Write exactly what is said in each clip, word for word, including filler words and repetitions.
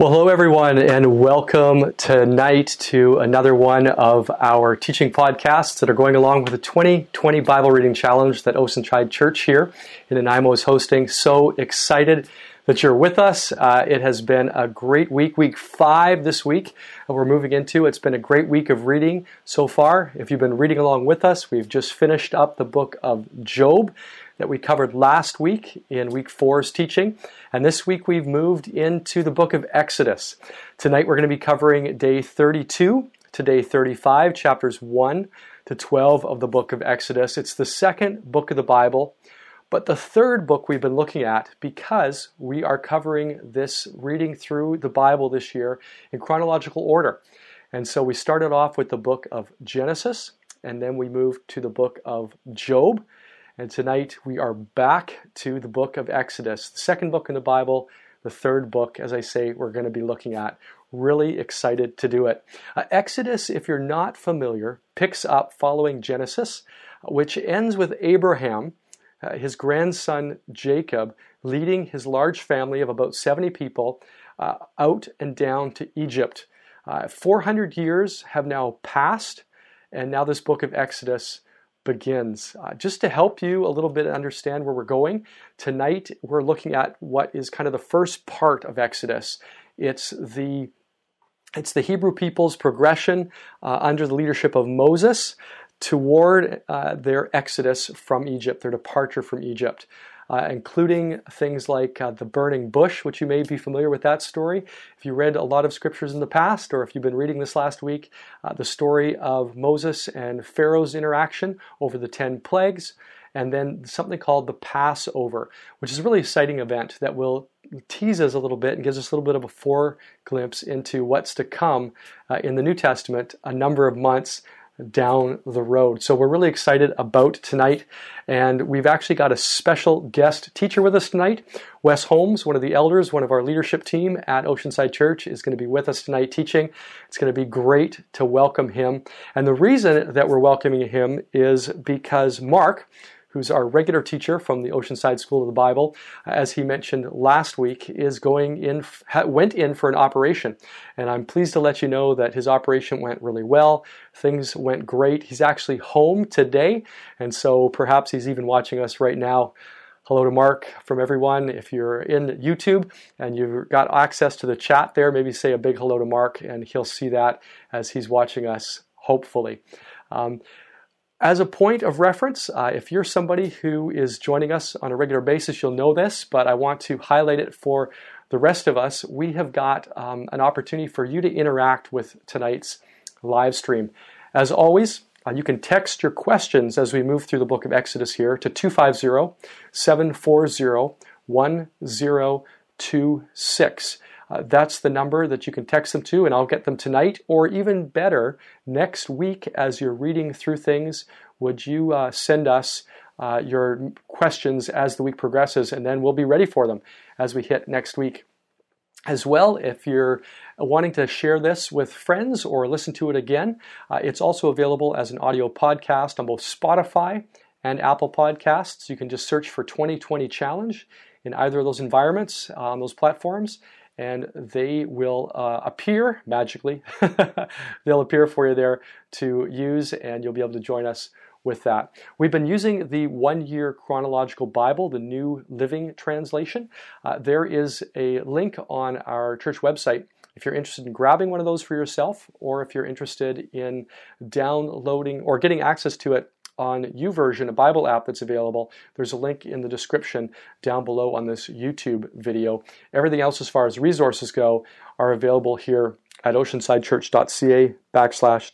Well, hello everyone, and welcome tonight to another one of our teaching podcasts that are going along with the twenty twenty Bible Reading Challenge that Oceanside Church here in Nanaimo is hosting. So excited that you're with us. Uh, it has been a great week, week five this week that we're moving into. It's been a great week of reading so far. If you've been reading along with us, we've just finished up the book of Job that we covered last week in week four's teaching. And this week we've moved into the book of Exodus. Tonight we're going to be covering day thirty-two to day thirty-five, chapters one to twelve of the book of Exodus. It's the second book of the Bible, but the third book we've been looking at because we are covering this reading through the Bible this year in chronological order. And so we started off with the book of Genesis, and then we moved to the book of Job. And tonight we are back to the book of Exodus, the second book in the Bible, the third book, as I say, we're going to be looking at. Really excited to do it. Uh, Exodus, if you're not familiar, picks up following Genesis, which ends with Abraham, uh, his grandson Jacob, leading his large family of about seventy people uh, out and down to Egypt. Uh, four hundred years have now passed, and now this book of Exodus begins. Uh, just to help you a little bit understand where we're going, tonight we're looking at what is kind of the first part of Exodus. It's the it's the Hebrew people's progression uh, under the leadership of Moses toward uh, their exodus from Egypt, their departure from Egypt, uh, including things like uh, the burning bush, which you may be familiar with that story. If you read a lot of scriptures in the past, or if you've been reading this last week, uh, the story of Moses and Pharaoh's interaction over the ten plagues, and then something called the Passover, which is a really exciting event that will tease us a little bit and gives us a little bit of a foreglimpse into what's to come uh, in the New Testament a number of months down the road. So we're really excited about tonight, and we've actually got a special guest teacher with us tonight. Wes Holmes, one of the elders, one of our leadership team at Oceanside Church, is going to be with us tonight teaching. It's going to be great to welcome him. And the reason that we're welcoming him is because Mark, who's our regular teacher from the Oceanside School of the Bible, as he mentioned last week, is going in, went in for an operation. And I'm pleased to let you know that his operation went really well. Things went great. He's actually home today, and so perhaps he's even watching us right now. Hello to Mark from everyone. If you're in YouTube and you've got access to the chat there, maybe say a big hello to Mark, and he'll see that as he's watching us, hopefully. Um, As a point of reference, uh, if you're somebody who is joining us on a regular basis, you'll know this, but I want to highlight it for the rest of us. We have got um, an opportunity for you to interact with tonight's live stream. As always, uh, you can text your questions as we move through the book of Exodus here to two five zero, seven four zero, one zero two six. Uh, that's the number that you can text them to, and I'll get them tonight, or even better, next week as you're reading through things, would you uh, send us uh, your questions as the week progresses, and then we'll be ready for them as we hit next week. As well, if you're wanting to share this with friends or listen to it again, uh, it's also available as an audio podcast on both Spotify and Apple Podcasts. You can just search for twenty twenty Challenge in either of those environments uh, on those platforms, and they will uh, appear magically. They'll appear for you there to use, and you'll be able to join us with that. We've been using the one-year chronological Bible, the New Living Translation. Uh, there is a link on our church website if you're interested in grabbing one of those for yourself, or if you're interested in downloading or getting access to it on YouVersion, a Bible app that's available. There's a link in the description down below on this YouTube video. Everything else as far as resources go are available here at oceansidechurch.ca backslash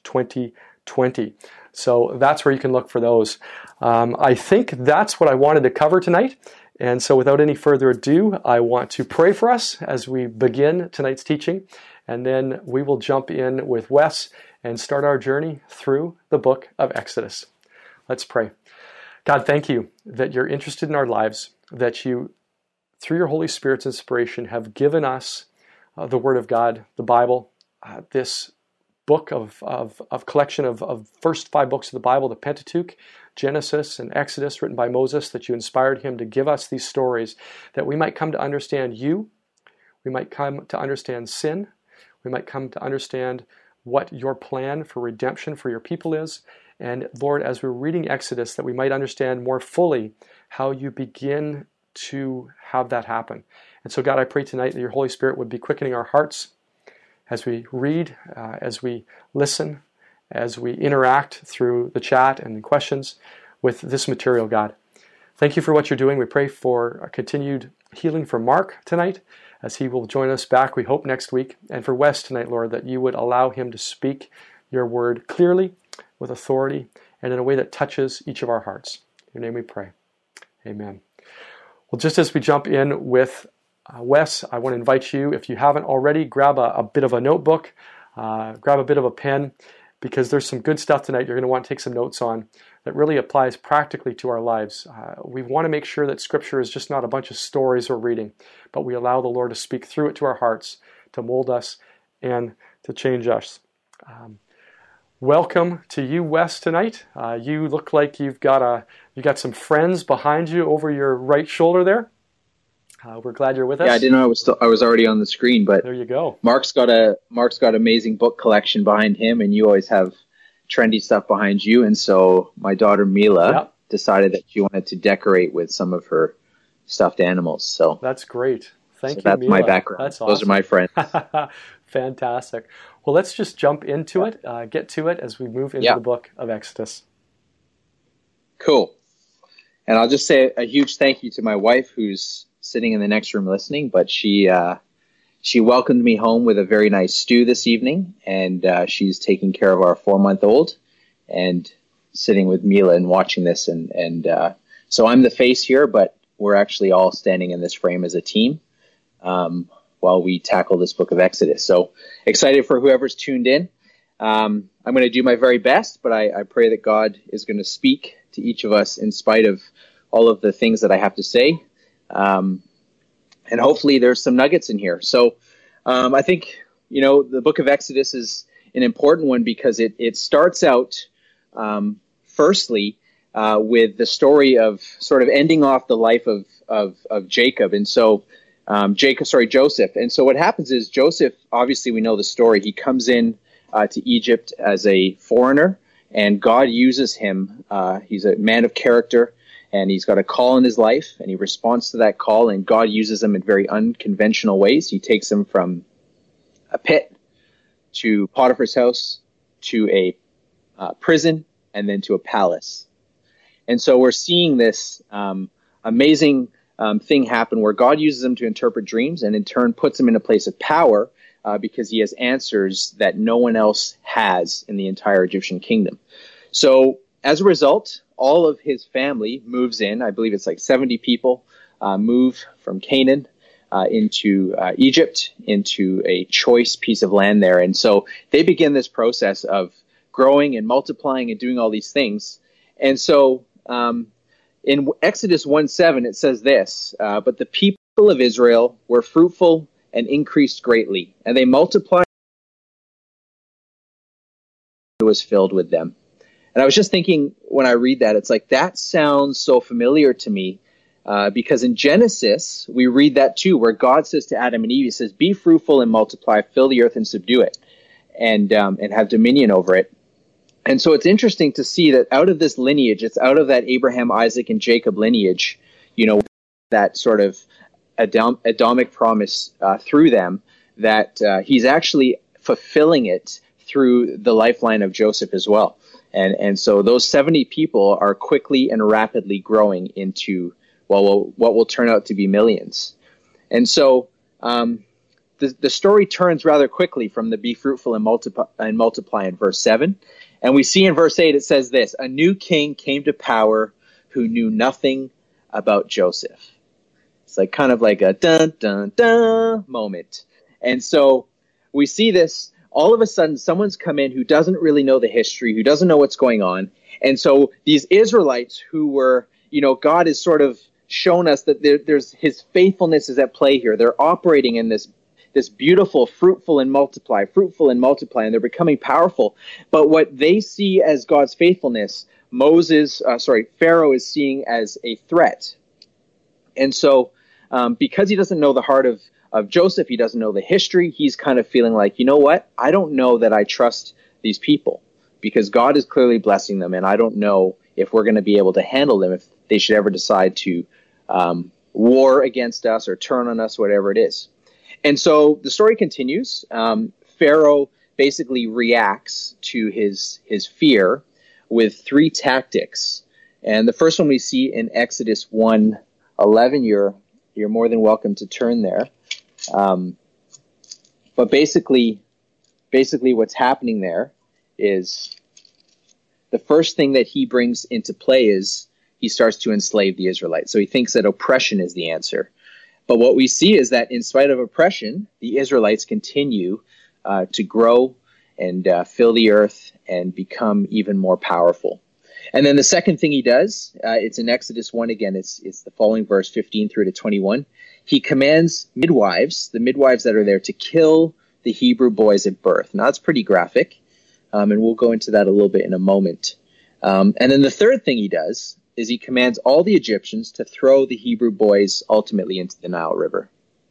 2020. So that's where you can look for those. Um, I think that's what I wanted to cover tonight. And so without any further ado, I want to pray for us as we begin tonight's teaching. And then we will jump in with Wes and start our journey through the book of Exodus. Let's pray. God, thank you that you're interested in our lives, that you, through your Holy Spirit's inspiration, have given us uh, the Word of God, the Bible, uh, this book of, of, of collection of, of first five books of the Bible, the Pentateuch, Genesis and Exodus, written by Moses, that you inspired him to give us these stories, that we might come to understand you, We might come to understand sin. We might come to understand what your plan for redemption for your people is. And Lord, as we're reading Exodus, that we might understand more fully how you begin to have that happen. And so, God, I pray tonight that your Holy Spirit would be quickening our hearts as we read, uh, as we listen, as we interact through the chat and the questions with this material, God. Thank you for what you're doing. We pray for a continued healing for Mark tonight, as he will join us back, we hope, next week. And for Wes tonight, Lord, that you would allow him to speak your word clearly, with authority, and in a way that touches each of our hearts. In your name we pray. Amen. Well, just as we jump in with uh, Wes, I want to invite you, if you haven't already, grab a, a bit of a notebook, uh, grab a bit of a pen, because there's some good stuff tonight you're going to want to take some notes on that really applies practically to our lives. Uh, we want to make sure that Scripture is just not a bunch of stories we're reading, but we allow the Lord to speak through it to our hearts, to mold us, and to change us. Um, welcome to you, Wes, tonight. Uh, you look like you've got a you got some friends behind you over your right shoulder there. Uh, we're glad you're with us. Yeah, I didn't know I was still, I was already on the screen, but there you go. Mark's got a Mark's got amazing book collection behind him, and you always have trendy stuff behind you. And so my daughter Mila yep. decided that she wanted to decorate with some of her stuffed animals. So that's great. Thank so you. That's Mila. my background. That's awesome. Those are my friends. Fantastic. Well, let's just jump into it, uh, get to it as we move into yeah. the book of Exodus. Cool. And I'll just say a huge thank you to my wife, who's sitting in the next room listening, but she uh, she welcomed me home with a very nice stew this evening, and uh, she's taking care of our four-month-old and sitting with Mila and watching this. And, and uh, so I'm the face here, but we're actually all standing in this frame as a team um, while we tackle this book of Exodus. So excited for whoever's tuned in. Um, I'm going to do my very best, but I, I pray that God is going to speak to each of us in spite of all of the things that I have to say. Um, and hopefully there's some nuggets in here. So um, I think, you know, the book of Exodus is an important one because it, it starts out, um, firstly, uh, with the story of sort of ending off the life of, of, of Jacob. And so um, Jacob, sorry, Joseph. And so what happens is Joseph, obviously we know the story. He comes in uh, to Egypt as a foreigner, and God uses him. Uh, he's a man of character. And he's got a call in his life, and he responds to that call, and God uses him in very unconventional ways. He takes him from a pit to Potiphar's house to a uh, prison and then to a palace. And so we're seeing this um, amazing um, thing happen where God uses him to interpret dreams and in turn puts him in a place of power uh, because he has answers that no one else has in the entire Egyptian kingdom. So as a result, all of his family moves in. I believe it's like seventy people uh, move from Canaan uh, into uh, Egypt, into a choice piece of land there. And so they begin this process of growing and multiplying and doing all these things. And so um, in Exodus one seven, it says this, uh, but the people of Israel were fruitful and increased greatly, and they multiplied and was filled with them. And I was just thinking when I read that, it's like, that sounds so familiar to me uh, because in Genesis, we read that too, where God says to Adam and Eve, he says, be fruitful and multiply, fill the earth and subdue it, and um, and have dominion over it. And so it's interesting to see that out of this lineage, it's out of that Abraham, Isaac, and Jacob lineage, you know, that sort of Adam, Adamic promise uh, through them, that uh, he's actually fulfilling it through the lifeline of Joseph as well. And and so those seventy people are quickly and rapidly growing into, well, what will turn out to be millions. And so um, the, the story turns rather quickly from the be fruitful and multiply, and multiply in verse seven. And we see in verse eight, it says this, a new king came to power who knew nothing about Joseph. It's like kind of like a dun, dun, dun moment. And so we see this. All of a sudden, someone's come in who doesn't really know the history, who doesn't know what's going on. And so these Israelites who were, you know, God has sort of shown us that there, there's his faithfulness is at play here. They're operating in this, this beautiful, fruitful and multiply, fruitful and multiply, and they're becoming powerful. But what they see as God's faithfulness, Moses, uh, sorry, Pharaoh is seeing as a threat. And so um, because he doesn't know the heart of, of Joseph. He doesn't know the history. He's kind of feeling like, you know what? I don't know that I trust these people because God is clearly blessing them, and I don't know if we're going to be able to handle them if they should ever decide to um, war against us or turn on us, whatever it is. And so the story continues. Um, Pharaoh basically reacts to his his fear with three tactics. And the first one we see in Exodus one eleven. You're you're more than welcome to turn there. Um, but basically, basically what's happening there is the first thing that he brings into play is he starts to enslave the Israelites. So he thinks that oppression is the answer. But what we see is that in spite of oppression, the Israelites continue uh, to grow and uh, fill the earth and become even more powerful. And then the second thing he does, uh, it's in Exodus one again, it's, it's the following verse fifteen through to twenty-one. He commands midwives, the midwives that are there, to kill the Hebrew boys at birth. Now that's pretty graphic, um, and we'll go into that a little bit in a moment. Um, and then the third thing he does is he commands all the Egyptians to throw the Hebrew boys ultimately into the Nile River.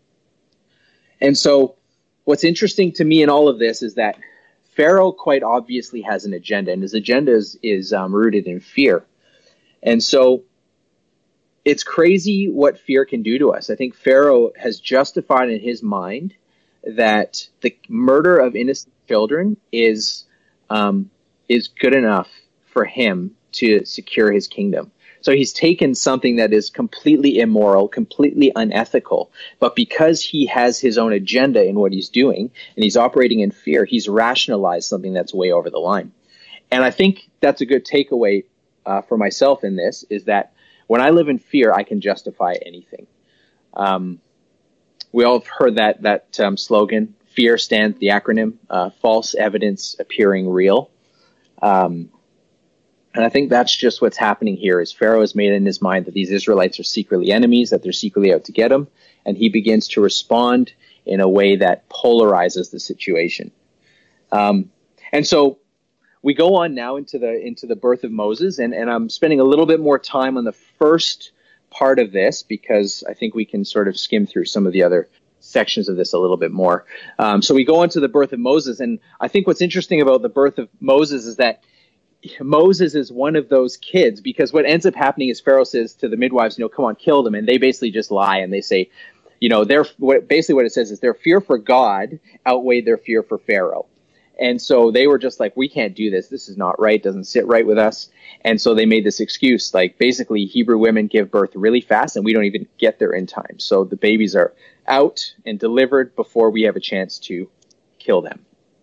And so what's interesting to me in all of this is that Pharaoh quite obviously has an agenda, and his agenda is, is um, rooted in fear. And so it's crazy what fear can do to us. I think Pharaoh has justified in his mind that the murder of innocent children is um, is good enough for him to secure his kingdom. So he's taken something that is completely immoral, completely unethical, but because he has his own agenda in what he's doing and he's operating in fear, he's rationalized something that's way over the line. And I think that's a good takeaway uh, for myself in this, is that when I live in fear, I can justify anything. Um, we all have heard that, that um, slogan, FEAR stands, the acronym, uh, false evidence appearing real. Um, And I think that's just what's happening here, is Pharaoh has made in his mind that these Israelites are secretly enemies, that they're secretly out to get him, and he begins to respond in a way that polarizes the situation. Um, and so we go on now into the into the birth of Moses, and, and I'm spending a little bit more time on the first part of this because I think we can sort of skim through some of the other sections of this a little bit more. Um, so we go on to the birth of Moses, and I think what's interesting about the birth of Moses is that Moses is one of those kids, because what ends up happening is Pharaoh says to the midwives, you know, come on, kill them. And they basically just lie. And they say, you know, their what, basically what it says is their fear for God outweighed their fear for Pharaoh. And so they were just like, we can't do this. This is not right. Doesn't sit right with us. And so they made this excuse, like basically Hebrew women give birth really fast and we don't even get there in time. So the babies are out and delivered before we have a chance to kill them.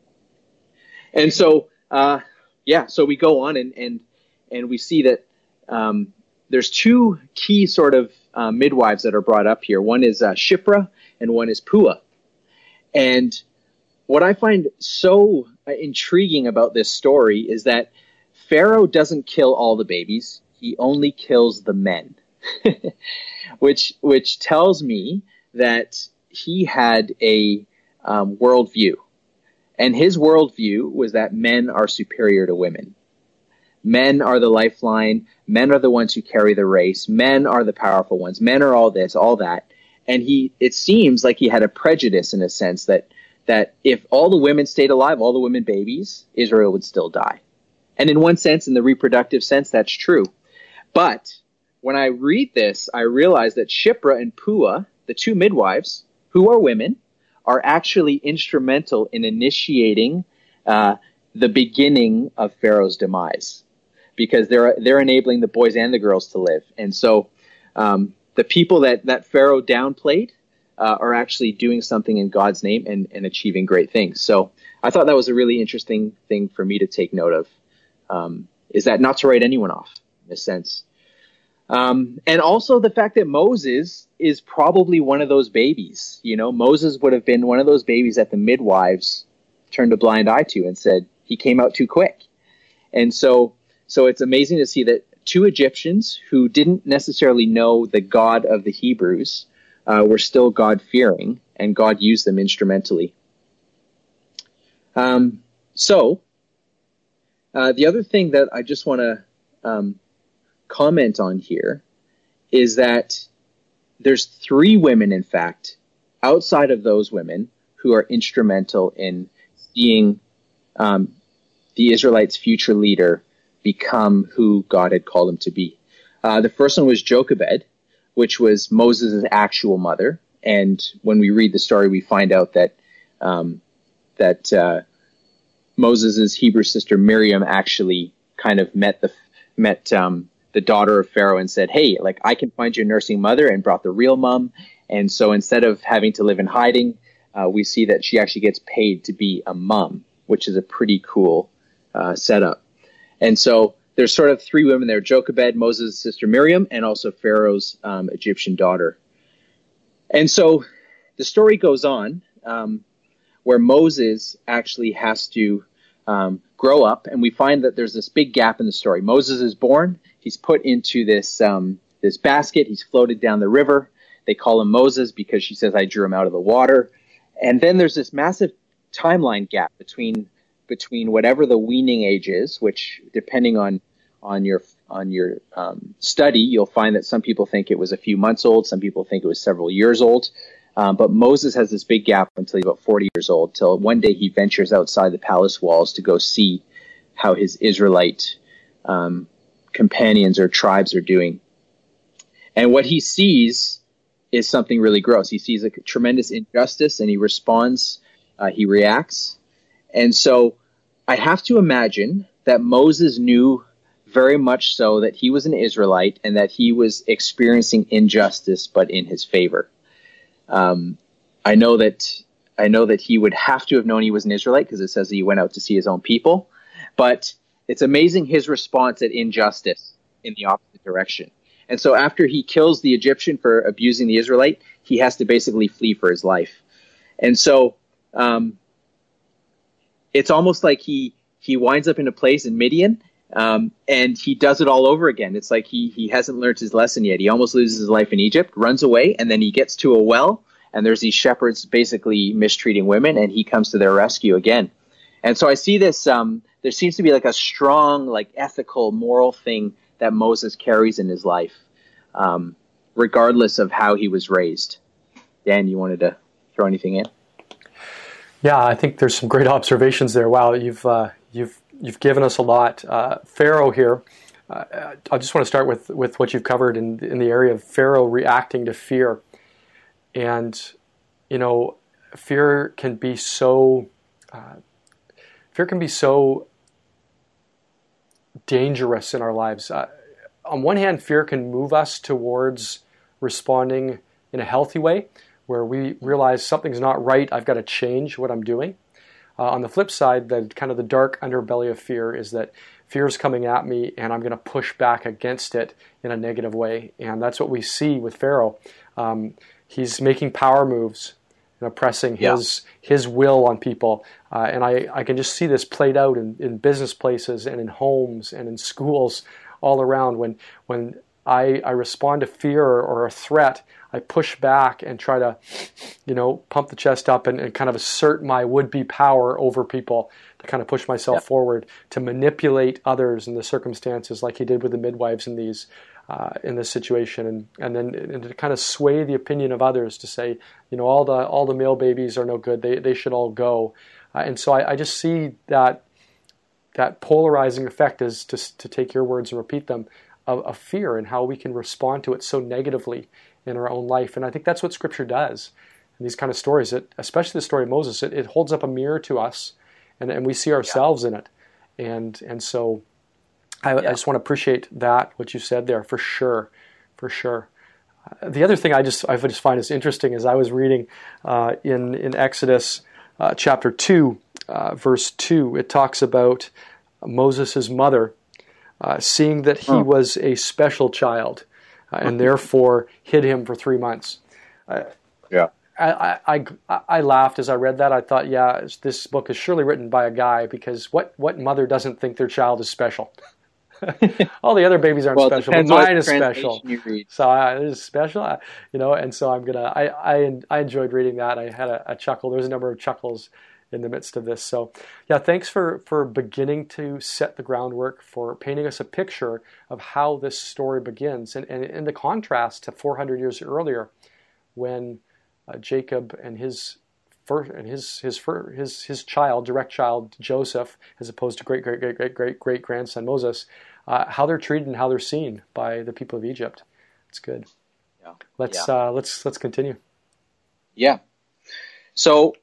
And so, uh, Yeah, so we go on and and, and we see that um, there's two key sort of uh, midwives that are brought up here. One is uh, Shiphrah and one is Puah. And what I find so intriguing about this story is that Pharaoh doesn't kill all the babies. He only kills the men, which which tells me that he had a um, worldview. And his worldview was that men are superior to women. Men are the lifeline. Men are the ones who carry the race. Men are the powerful ones. Men are all this, all that. And he, it seems like he had a prejudice in a sense that, that if all the women stayed alive, all the women babies, Israel would still die. And in one sense, in the reproductive sense, that's true. But when I read this, I realize that Shiphrah and Puah, the two midwives, who are women, are actually instrumental in initiating uh, the beginning of Pharaoh's demise, because they're they're enabling the boys and the girls to live. And so um, the people that, that Pharaoh downplayed uh, are actually doing something in God's name and, and achieving great things. So I thought that was a really interesting thing for me to take note of, um, is that not to write anyone off, in a sense. Um, and also the fact that Moses is probably one of those babies. You know, Moses would have been one of those babies that the midwives turned a blind eye to and said he came out too quick. And so, so it's amazing to see that two Egyptians who didn't necessarily know the God of the Hebrews uh, were still God-fearing, and God used them instrumentally. Um, so uh, the other thing that I just want to um, comment on here is that there's three women, in fact, outside of those women who are instrumental in seeing um, the Israelites' future leader become who God had called him to be. Uh, the first one was Jochebed, which was Moses' actual mother. And when we read the story, we find out that um, that uh, Moses' Hebrew sister Miriam actually kind of met the met um, the daughter of Pharaoh and said, "Hey, like I can find you a nursing mother," and brought the real mom. And so instead of having to live in hiding, uh, we see that she actually gets paid to be a mom, which is a pretty cool uh, setup. And so there's sort of three women there: Jochebed, Moses' sister Miriam, and also Pharaoh's um, Egyptian daughter. And so the story goes on um, where Moses actually has to um, grow up, and we find that there's this big gap in the story. Moses is born. He's put into this um, this basket. He's floated down the river. They call him Moses because she says, "I drew him out of the water." And then there's this massive timeline gap between between whatever the weaning age is, which depending on on your on your um, study, you'll find that some people think it was a few months old, some people think it was several years old. Um, but Moses has this big gap until he's about forty years old, till one day he ventures outside the palace walls to go see how his Israelite um, companions or tribes are doing. And what he sees is something really gross. He sees a tremendous injustice, and he responds, uh, he reacts. And so I have to imagine that Moses knew very much so that he was an Israelite and that he was experiencing injustice, but in his favor. Um, I know that I know that he would have to have known he was an Israelite because it says that he went out to see his own people. But it's amazing his response at injustice in the opposite direction. And so after he kills the Egyptian for abusing the Israelite, he has to basically flee for his life. And so um, it's almost like he he winds up in a place in Midian, um, and he does it all over again. It's like he he hasn't learned his lesson yet. He almost loses his life in Egypt, runs away, and then he gets to a well, and there's these shepherds basically mistreating women, and he comes to their rescue again. And so I see this, um, there seems to be like a strong, like ethical, moral thing that Moses carries in his life, um, regardless of how he was raised. Dan, you wanted to throw anything in? Yeah, I think there's some great observations there. Wow, you've uh, you've you've given us a lot. Uh, Pharaoh here. Uh, I just want to start with, with what you've covered in in the area of Pharaoh reacting to fear, and you know, fear can be so uh, fear can be so dangerous in our lives. Uh, on one hand, fear can move us towards responding in a healthy way, where we realize something's not right, I've got to change what I'm doing. Uh, on the flip side, the kind of the dark underbelly of fear is that fear is coming at me and I'm going to push back against it in a negative way. And that's what we see with Pharaoh. Um, he's making power moves and oppressing his yeah. his will on people. Uh, and I, I can just see this played out in, in business places and in homes and in schools all around. When when I, I respond to fear or, or a threat, I push back and try to, you know, pump the chest up and, and kind of assert my would-be power over people, to kind of push myself yeah. forward, to manipulate others in the circumstances, like he did with the midwives in these uh, in this situation, and and then and to kind of sway the opinion of others to say, you know, all the all the male babies are no good, they they should all go, uh, and so I, I just see that that polarizing effect, is to to take your words and repeat them, of, of fear and how we can respond to it so negatively in our own life. And I think that's what Scripture does in these kind of stories, it, especially the story of Moses. It, it holds up a mirror to us, and, and we see ourselves yeah. in it. And and so I, yeah. I just want to appreciate that, what you said there, for sure, for sure. Uh, the other thing I just I just find is interesting is I was reading uh, in, in Exodus uh, chapter two, uh, verse two, it talks about Moses' mother uh, seeing that he oh. was a special child, Uh, and therefore hid him for three months. Uh, yeah, I, I, I, I laughed as I read that. I thought, yeah, this book is surely written by a guy, because what, what mother doesn't think their child is special? All the other babies aren't well, special, but mine is special. So uh, it is special, uh, you know. And so I'm gonna. I, I I enjoyed reading that. I had a, a chuckle. There's a number of chuckles in the midst of this. So, yeah, thanks for, for beginning to set the groundwork, for painting us a picture of how this story begins, and, and in the contrast to four hundred years earlier, when uh, Jacob and his first and his his his his child, direct child Joseph, as opposed to great great great great great great grandson Moses, uh, how they're treated and how they're seen by the people of Egypt. It's good. Yeah. Let's yeah. Uh, let's let's continue. Yeah. So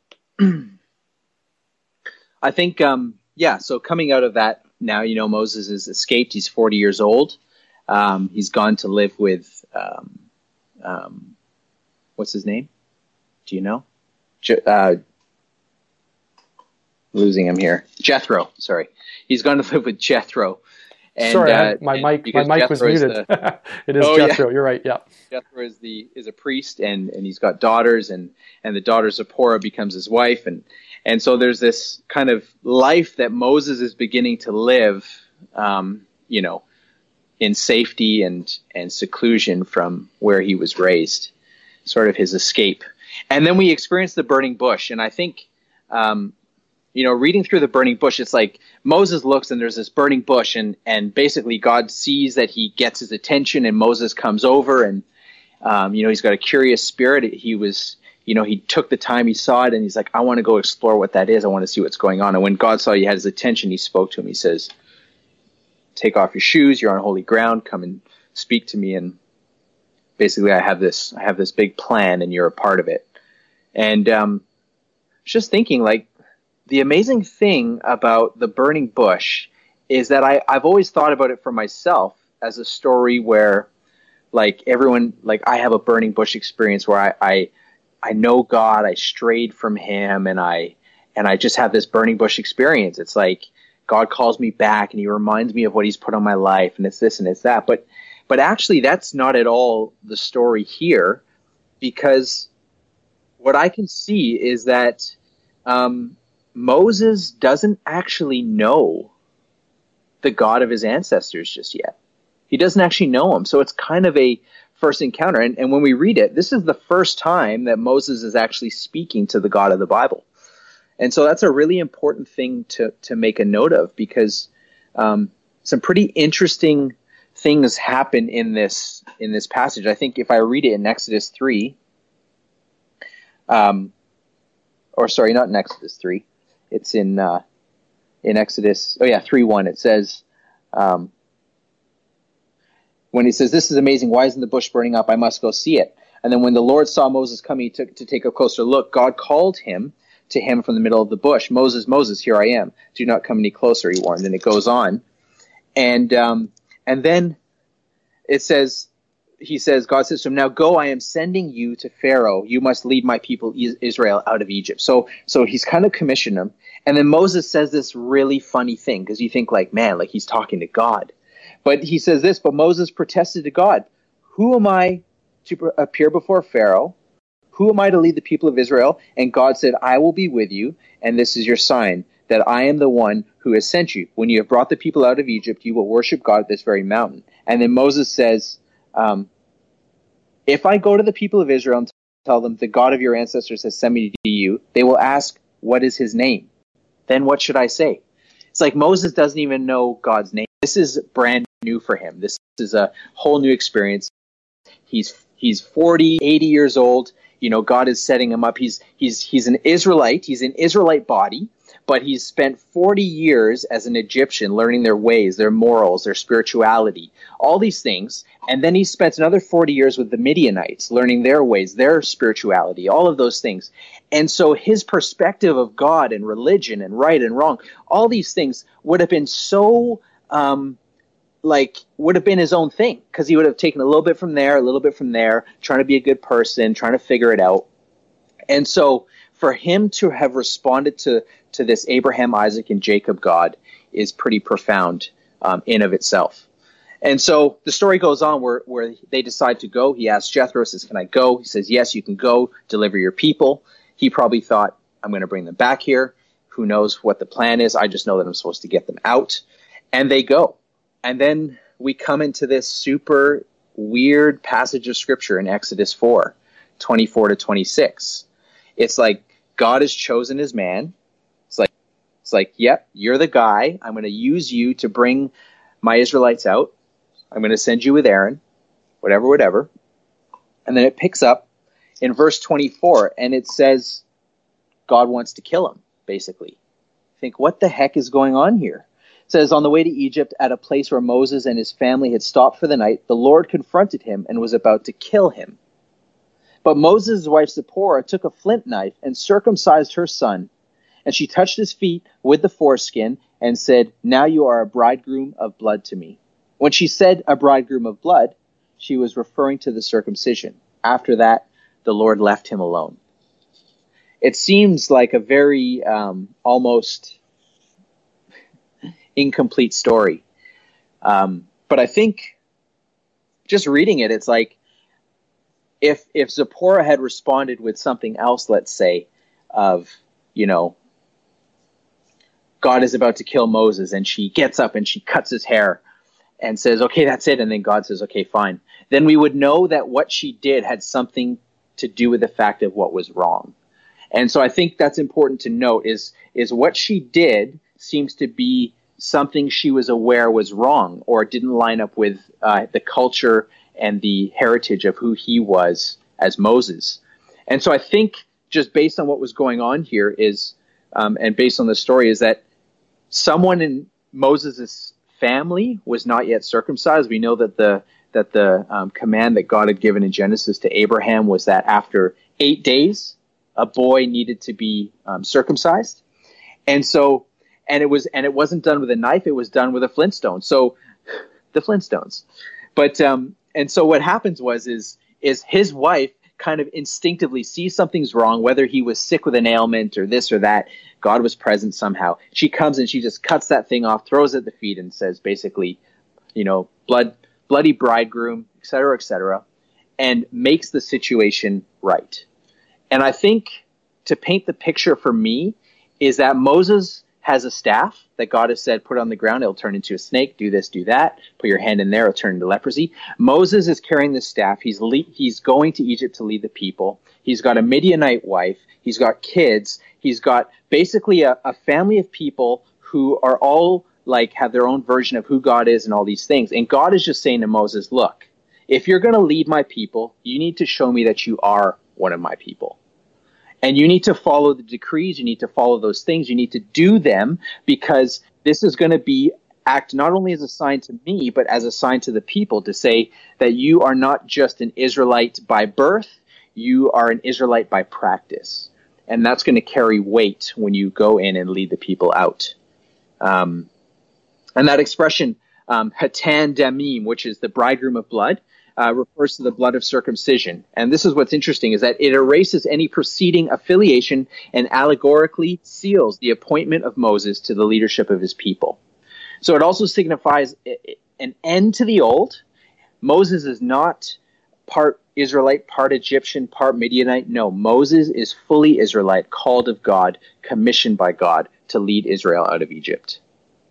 I think um, yeah. So coming out of that now, you know, Moses has escaped. He's forty years old. Um, he's gone to live with um, um, what's his name? Do you know? Je- uh, losing him here. Jethro. Sorry, he's gone to live with Jethro. And, Sorry, uh, my and mic my mic was Jethro is muted. the, It is oh, Jethro. Yeah. You're right. Yeah. Jethro is the is a priest, and, and he's got daughters, and, and the daughter Zipporah becomes his wife, and and so there's this kind of life that Moses is beginning to live, um, you know, in safety and and seclusion from where he was raised, sort of his escape. And then we experience the burning bush, and I think, um, you know, reading through the burning bush, it's like Moses looks and there's this burning bush, and, and basically God sees that he gets his attention, and Moses comes over, and, um, you know, he's got a curious spirit. He was, you know, he took the time, he saw it, and he's like, I want to go explore what that is. I want to see what's going on. And when God saw he had his attention, he spoke to him. He says, take off your shoes. You're on holy ground. Come and speak to me. And basically I have this, I have this big plan, and you're a part of it. And, um, just thinking, like, the amazing thing about the burning bush is that I, I've always thought about it for myself as a story where, like, everyone, like, I have a burning bush experience where I, I, I know God, I strayed from him, and I, and I just have this burning bush experience. It's like God calls me back, and he reminds me of what he's put on my life, and it's this and it's that. But, but actually that's not at all the story here, because what I can see is that, um, Moses doesn't actually know the God of his ancestors just yet. He doesn't actually know him. So it's kind of a first encounter. And, and when we read it, this is the first time that Moses is actually speaking to the God of the Bible. And so that's a really important thing to, to make a note of, because um, some pretty interesting things happen in this, in this passage. I think if I read it in Exodus three, um, or sorry, not in Exodus three. It's in uh, in Exodus, oh yeah, three one. It says, um, when he says, this is amazing, why isn't the bush burning up? I must go see it. And then when the Lord saw Moses coming, he took to take a closer look. God called him to him from the middle of the bush. Moses, Moses, here I am. Do not come any closer, he warned. And it goes on. And um, and then it says, he says, God says to him, now go, I am sending you to Pharaoh. You must lead my people Israel out of Egypt. So so he's kind of commissioned him. And then Moses says this really funny thing, because you think like, man, like he's talking to God. But he says this, but Moses protested to God, who am I to appear before Pharaoh? Who am I to lead the people of Israel? And God said, I will be with you, and this is your sign, that I am the one who has sent you. When you have brought the people out of Egypt, you will worship God at this very mountain. And then Moses says, Um, if I go to the people of Israel and tell them the God of your ancestors has sent me to you, they will ask, what is his name? Then what should I say? It's like Moses doesn't even know God's name. This is brand new for him. This is a whole new experience. He's he's forty, eighty years old. You know, God is setting him up. He's he's he's an Israelite. He's an Israelite body. But he's spent forty years as an Egyptian learning their ways, their morals, their spirituality, all these things. And then he spent another forty years with the Midianites, learning their ways, their spirituality, all of those things. And so his perspective of God and religion and right and wrong, all these things would have been so, um, like, would have been his own thing, because he would have taken a little bit from there, a little bit from there, trying to be a good person, trying to figure it out. And so for him to have responded to, to this Abraham, Isaac, and Jacob God is pretty profound um, in of itself. And so the story goes on where, where they decide to go. He asks Jethro, says, can I go? He says, yes, you can go, deliver your people. He probably thought, I'm going to bring them back here. Who knows what the plan is? I just know that I'm supposed to get them out. And they go. And then we come into this super weird passage of scripture in Exodus four, twenty-four to twenty-six. It's like God has chosen his man. It's like, it's like, yep, you're the guy. I'm going to use you to bring my Israelites out. I'm going to send you with Aaron, whatever, whatever. And then it picks up in verse twenty-four, and it says God wants to kill him, basically. Think, what the heck is going on here? It says, on the way to Egypt, at a place where Moses and his family had stopped for the night, the Lord confronted him and was about to kill him. But Moses' wife Zipporah took a flint knife and circumcised her son, and she touched his feet with the foreskin and said, now you are a bridegroom of blood to me. When she said a bridegroom of blood, she was referring to the circumcision. After that, the Lord left him alone. It seems like a very um, almost incomplete story. Um, but I think just reading it, it's like if if Zipporah had responded with something else, let's say, of, you know, God is about to kill Moses, and she gets up and she cuts his hair and says, okay, that's it. And then God says, okay, fine. Then we would know that what she did had something to do with the fact of what was wrong. And so I think that's important to note is, is what she did seems to be something she was aware was wrong or didn't line up with uh, the culture and the heritage of who he was as Moses. And so I think just based on what was going on here is, um, and based on the story, is that someone in Moses' family was not yet circumcised. We know that the that the um, command that God had given in Genesis to Abraham was that after eight days, a boy needed to be um, circumcised. And so, and it was, and it wasn't done with a knife. It was done with a flintstone. So the Flintstones. But, um, and so what happens was, is, is his wife kind of instinctively sees something's wrong, whether he was sick with an ailment or this or that. God was present somehow. She comes and she just cuts that thing off, throws it at the feet and says, basically, you know, blood, bloody bridegroom, et cetera, et cetera, and makes the situation right. And I think to paint the picture for me is that Moses has a staff that God has said, put on the ground, it'll turn into a snake, do this, do that, put your hand in there, it'll turn into leprosy. Moses is carrying the staff. He's le- he's going to Egypt to lead the people. He's got a Midianite wife. He's got kids. He's got basically a, a family of people who are all like have their own version of who God is and all these things. And God is just saying to Moses, look, if you're going to lead my people, you need to show me that you are one of my people. And you need to follow the decrees. You need to follow those things. You need to do them because this is going to be act not only as a sign to me, but as a sign to the people to say that you are not just an Israelite by birth. You are an Israelite by practice. And that's going to carry weight when you go in and lead the people out. Um, and that expression, um, Hatan Damim, which is the bridegroom of blood, Uh, refers to the blood of circumcision. And this is what's interesting, is that it erases any preceding affiliation and allegorically seals the appointment of Moses to the leadership of his people. So it also signifies an end to the old. Moses is not part Israelite, part Egyptian, part Midianite. No, Moses is fully Israelite, called of God, commissioned by God to lead Israel out of Egypt.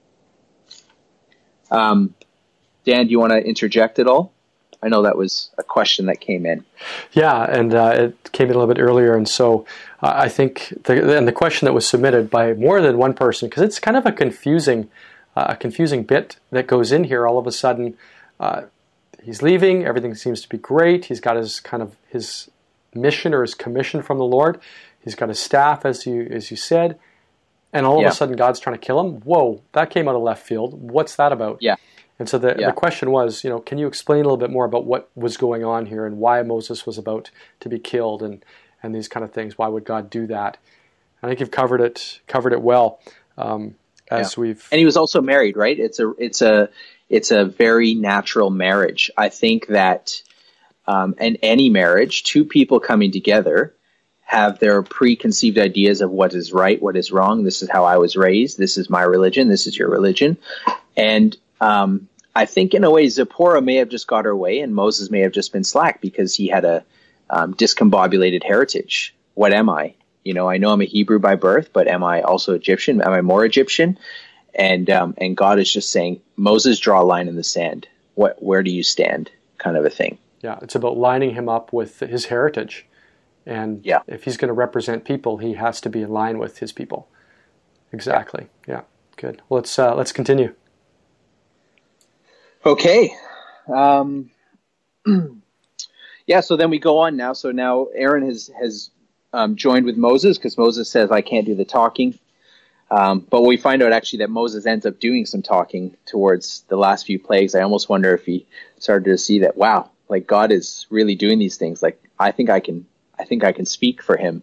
Um, Dan, do you want to interject at all? I know that was a question that came in. Yeah, and uh, it came in a little bit earlier, and so uh, I think the, and the question that was submitted by more than one person, because it's kind of a confusing, uh, a confusing bit that goes in here. All of a sudden, uh, he's leaving. Everything seems to be great. He's got his kind of his mission or his commission from the Lord. He's got his staff, as you as you said, and all of yeah. a sudden, God's trying to kill him. Whoa, that came out of left field. What's that about? Yeah. And so the, yeah. the question was, you know, can you explain a little bit more about what was going on here and why Moses was about to be killed and, and these kind of things? Why would God do that? I think you've covered it covered it well um, as yeah. we've. And he was also married, right? It's a it's a it's a very natural marriage. I think that um, in any marriage, two people coming together have their preconceived ideas of what is right, what is wrong. This is how I was raised. This is my religion. This is your religion, and Um, I think in a way Zipporah may have just got her way and Moses may have just been slack because he had a um, discombobulated heritage. What am I? You know, I know I'm a Hebrew by birth, but am I also Egyptian? Am I more Egyptian? And um, and God is just saying, Moses, draw a line in the sand. What? Where do you stand? Kind of a thing. Yeah, it's about lining him up with his heritage. And yeah. if he's going to represent people, he has to be in line with his people. Exactly. Yeah, yeah. Good. Well, let's uh, let's continue. Okay. Um, yeah, so then we go on now. So now Aaron has, has um, joined with Moses because Moses says, I can't do the talking. Um, but we find out actually that Moses ends up doing some talking towards the last few plagues. I almost wonder if he started to see that, wow, like God is really doing these things. Like, I think I can, I think I can speak for him.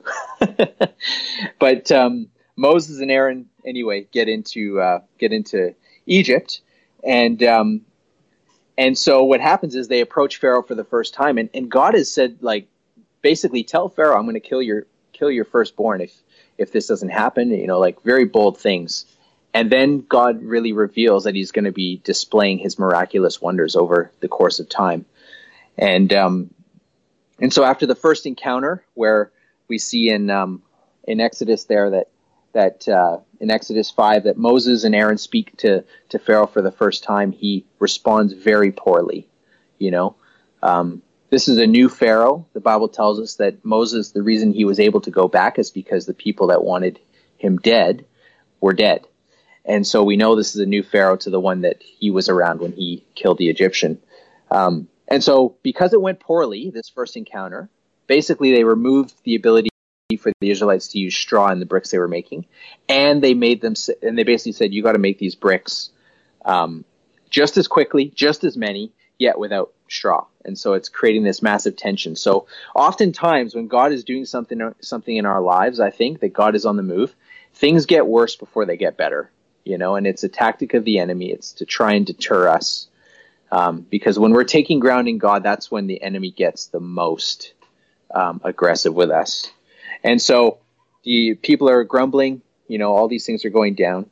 But um, Moses and Aaron, anyway, get into uh, get into Egypt, and um, and so what happens is they approach Pharaoh for the first time, and, and God has said, like, basically, tell Pharaoh, I'm going to kill your kill your firstborn if if this doesn't happen. You know, like very bold things. And then God really reveals that he's going to be displaying his miraculous wonders over the course of time. And um, and so after the first encounter, where we see in um, in Exodus there that that uh, in Exodus five that Moses and Aaron speak to to Pharaoh for the first time, he responds very poorly. You know, um, this is a new Pharaoh. The Bible tells us that Moses, the reason he was able to go back is because the people that wanted him dead were dead. And so we know this is a new Pharaoh to the one that he was around when he killed the Egyptian. Um, and so because it went poorly, this first encounter, basically they removed the ability for the Israelites to use straw in the bricks they were making. And they made them, and they basically said, you got to make these bricks um, just as quickly, just as many, yet without straw. And so it's creating this massive tension. So oftentimes when God is doing something, something in our lives, I think that God is on the move, things get worse before they get better. You know, and it's a tactic of the enemy. It's to try and deter us. Um, because when we're taking ground in God, that's when the enemy gets the most um, aggressive with us. And so the people are grumbling, you know, all these things are going down.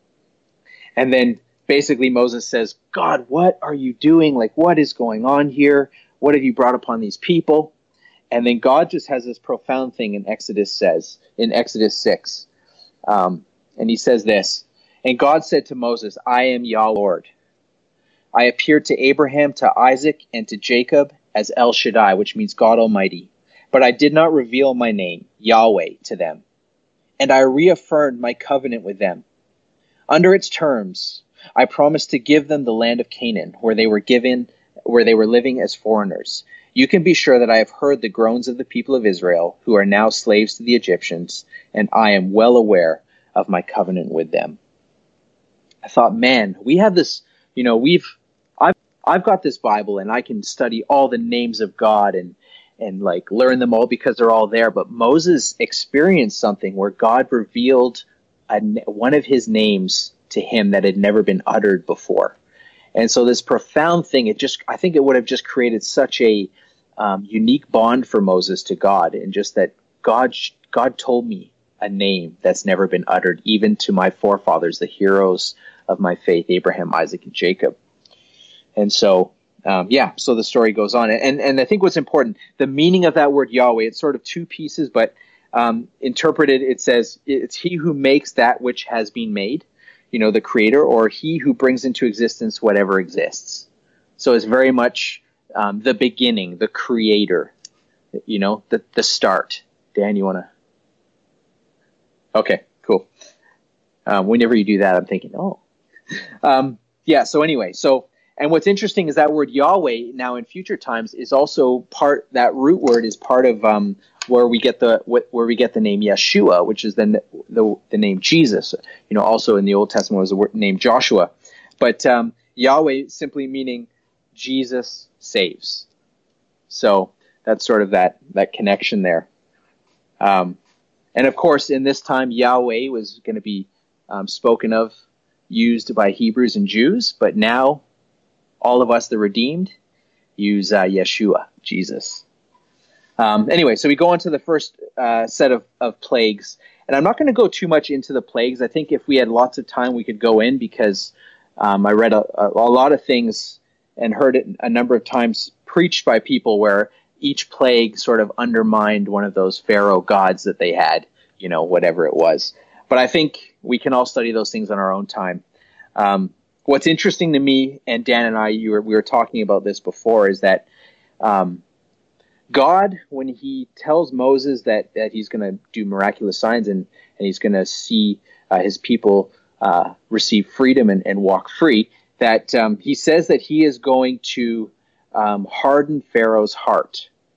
And then basically Moses says, God, what are you doing? Like, what is going on here? What have you brought upon these people? And then God just has this profound thing in Exodus says, in Exodus six. Um, and he says this, and God said to Moses, I am Yahweh Lord. I appeared to Abraham, to Isaac, and to Jacob as El Shaddai, which means God Almighty. But I did not reveal my name, Yahweh, to them. And I reaffirmed my covenant with them. Under its terms, I promised to give them the land of Canaan, where they were given, where they were living as foreigners. You can be sure that I have heard the groans of the people of Israel, who are now slaves to the Egyptians, and I am well aware of my covenant with them. I thought, man, we have this, you know, we've, I've, I've got this Bible and I can study all the names of God and, and like learn them all because they're all there. But Moses experienced something where God revealed a, one of his names to him that had never been uttered before. And so this profound thing, it just, I think it would have just created such a um, unique bond for Moses to God. And just that God, God told me a name that's never been uttered, even to my forefathers, the heroes of my faith, Abraham, Isaac, and Jacob. And so, um, yeah, so the story goes on. And, and I think what's important, the meaning of that word Yahweh, it's sort of two pieces, but um, interpreted, it says, it's he who makes that which has been made, you know, the creator, or he who brings into existence whatever exists. So it's very much um, the beginning, the creator, you know, the, the start. Dan, you want to? Okay, cool. Um, whenever you do that, I'm thinking, oh. Um, yeah, so anyway, so, and what's interesting is that word Yahweh now in future times is also part, that root word is part of um, where we get the where we get the name Yeshua, which is then the, the, the name Jesus. You know, also in the Old Testament was the word name Joshua. But um, Yahweh simply meaning Jesus saves. So that's sort of that, that connection there. Um, and of course, in this time, Yahweh was going to be um, spoken of, used by Hebrews and Jews, but now all of us, the redeemed, use uh, Yeshua, Jesus. Um, anyway, so we go on to the first uh, set of, of plagues, and I'm not going to go too much into the plagues. I think if we had lots of time, we could go in because um, I read a, a, a lot of things and heard it a number of times preached by people where each plague sort of undermined one of those Pharaoh gods that they had, you know, whatever it was. But I think we can all study those things on our own time. Um, what's interesting to me, and Dan and I, you were, we were talking about this before, is that um, God, when he tells Moses that, that he's going to do miraculous signs and, and he's going to see uh, his people uh, receive freedom and, and walk free, that um, he says that he is going to um, harden Pharaoh's heart.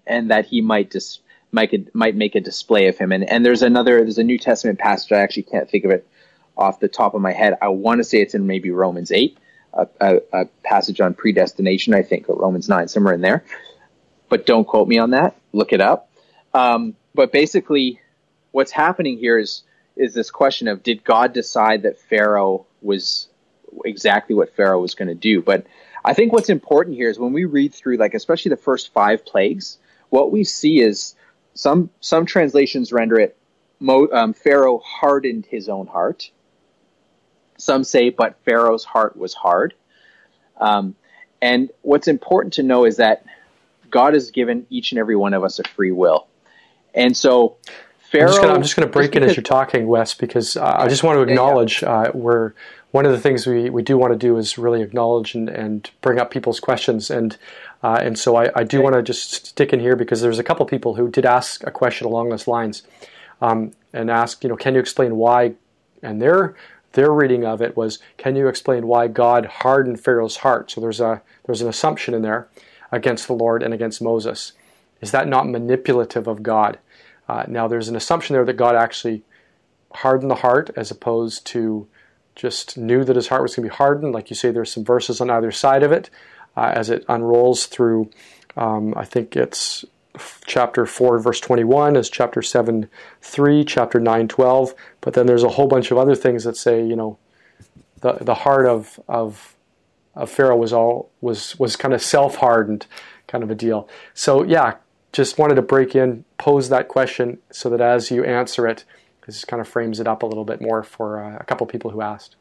and that he might dis, might might make a display of him. And and there's another there's a New Testament passage, I actually can't think of it off the top of my head. I want to say it's in maybe Romans eight, a, a, a passage on predestination, I think, or Romans nine, somewhere in there. But don't quote me on that. Look it up. Um, but basically, what's happening here is is this question of, did God decide that Pharaoh was exactly what Pharaoh was going to do? But I think what's important here is when we read through, like especially the first five plagues, what we see is some some translations render it Mo, um, Pharaoh hardened his own heart. Some say, but Pharaoh's heart was hard. Um, and what's important to know is that God has given each and every one of us a free will. And so Pharaoh... I'm just going to break in because, as you're talking, Wes, because uh, I just want to acknowledge yeah, yeah. Uh, where one of the things we, we do want to do is really acknowledge and, and bring up people's questions. And uh, and so I, I do okay. want to just stick in here because there's a couple people who did ask a question along those lines um, and ask, you know, can you explain why? And their their reading of it was, can you explain why God hardened Pharaoh's heart? So there's a there's an assumption in there against the Lord and against Moses. Is that not manipulative of God? Uh, now, there's an assumption there that God actually hardened the heart as opposed to just knew that his heart was going to be hardened. Like you say, there's some verses on either side of it uh, as it unrolls through, um, I think it's chapter four, verse twenty-one, is chapter seven, three, chapter nine, twelve. But then there's a whole bunch of other things that say, you know, the the heart of of, of Pharaoh was all was was kind of self-hardened kind of a deal. So yeah, just wanted to break in, pose that question so that as you answer it, this kind of frames it up a little bit more for uh, a couple people who asked.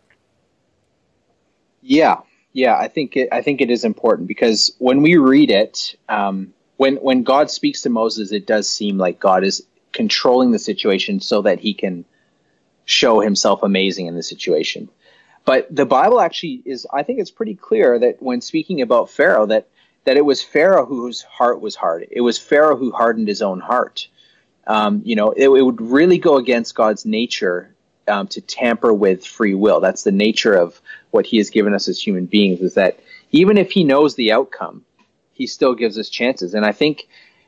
Yeah, yeah, I think it, I think it is important because when we read it, um, when when God speaks to Moses, it does seem like God is controlling the situation so that he can show himself amazing in the situation. But the Bible actually is, I think it's pretty clear that when speaking about Pharaoh, that that it was Pharaoh whose heart was hard. It was Pharaoh who hardened his own heart. Um, you know, it, it would really go against God's nature um, to tamper with free will. That's the nature of what he has given us as human beings, is that even if he knows the outcome, he still gives us chances. And I think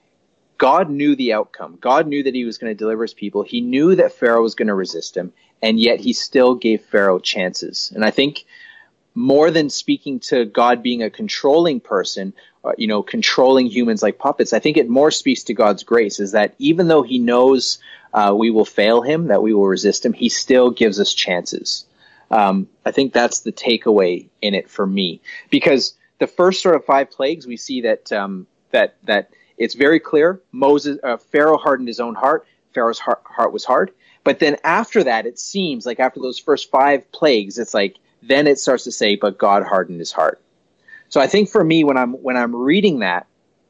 God knew the outcome. God knew that he was going to deliver his people. He knew that Pharaoh was going to resist him, and yet he still gave Pharaoh chances. And I think more than speaking to God being a controlling person, uh, you know, controlling humans like puppets, I think it more speaks to God's grace, is that even though he knows uh, we will fail him, that we will resist him, he still gives us chances. Um, I think that's the takeaway in it for me, because the first sort of five plagues, we see that um, that that it's very clear. Moses, uh, Pharaoh hardened his own heart. Pharaoh's heart, heart was hard. But then after that, it seems like after those first five plagues, it's like, then it starts to say, but God hardened his heart. So I think for me, when I'm when I'm reading that,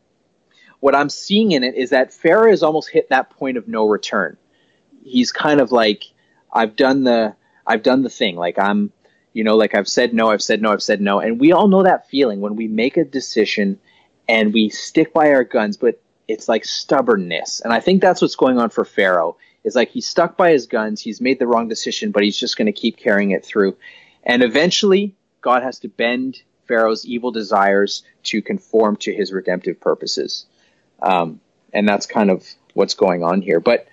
what I'm seeing in it is that Pharaoh has almost hit that point of no return. He's kind of like, I've done the I've done the thing. Like I'm, you know, like I've said no, I've said no, I've said no. And we all know that feeling when we make a decision and we stick by our guns, but it's like stubbornness. And I think that's what's going on for Pharaoh. Is like he's stuck by his guns. He's made the wrong decision, but he's just going to keep carrying it through. And eventually, God has to bend Pharaoh's evil desires to conform to his redemptive purposes. Um, and that's kind of what's going on here. But